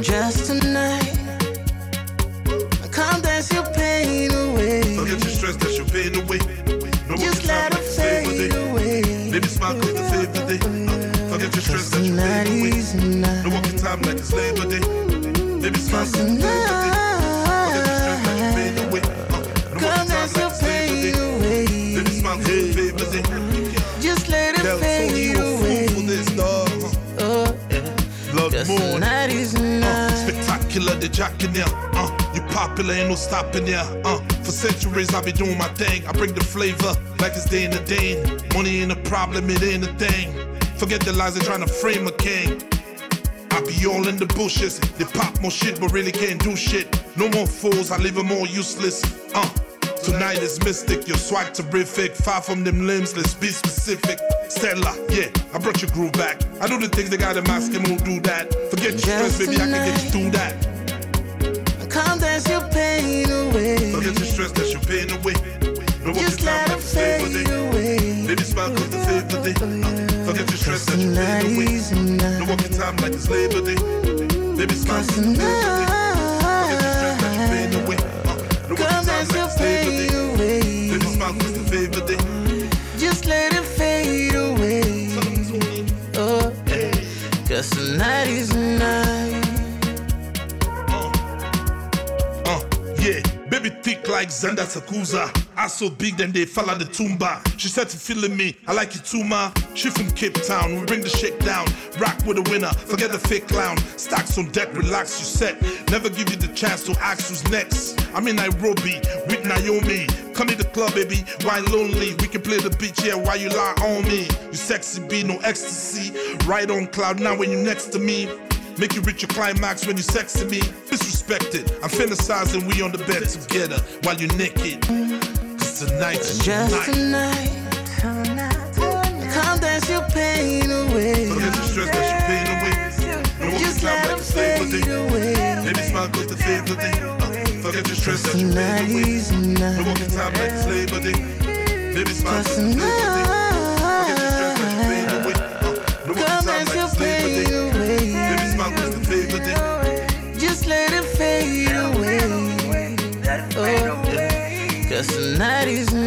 Just tonight, come dance your pain away. Forget your stress, that's your pain away. No Just let it fade away. Baby, smile cause the favorite day. Forget your stress, that's your pain away. No walking time like it's Labor Day. Baby, smile cause the favorite day. Forget your stress, that's your pain away. No walking time like it's Labor Day. Baby, smile cause the favorite day. Just let it fade away. For this, dog. Blood moon. Spectacular, the jacking ya. You popular, ain't no stopping ya. For centuries I've been doing my thing. I bring the flavor like it's day and a day. Money ain't a problem, it ain't a thing. Forget the lies they're trying to frame a king. I be all in the bushes. They pop more shit but really can't do shit. No more fools, I leave them all useless. Tonight is mystic, your swag terrific. Far from them limbs, let's be specific. Stella, yeah, I brought your groove back. I do the things they got in my skin, won't do that. Forget your stress, baby, I can get you through that. Come dance your pain away. Forget your stress, that's your pain away. No Just let it fade away. Baby, smile cause the favorite day. Forget your stress, that's your pain away. No walking time like it's Labor Day. Baby, smile cause the favorite day. Forget your stress, that's your pain away. No walking time like it's Labor Day. Baby, smile cause the favorite day. Just let it fade away. Cause tonight is the night. Yeah, baby thick like Xander Sakuza. I so big then they fell out the tumba. She said to feeling me, I like you too, ma. She from Cape Town, we bring the shake down. Rock with a winner, forget the fake clown. Stacks on deck, relax, you set. Never give you the chance to ask who's next. I'm in Nairobi with Naomi. Come to the club, baby, why lonely? We can play the beach, yeah, while you lie on me. You sexy B, no ecstasy. Right on cloud now when you're next to me. Make you reach your climax when you sexy me. Disrespected, I'm fantasizing we on the bed together while you're naked. Cause tonight's just tonight. Come dance your pain away. Forget your stress, that's your pain away. No just let it fade away. Baby, smile cause the favorite day. Forget your stress, that's your pain away. No walking time like it's Labor Day. Baby, smile cause the favorite day. Forget your stress, that's your pain away. No walking time like it's Labor Day. Baby, smile cause the favorite day. Just let it fade away. Cause tonight is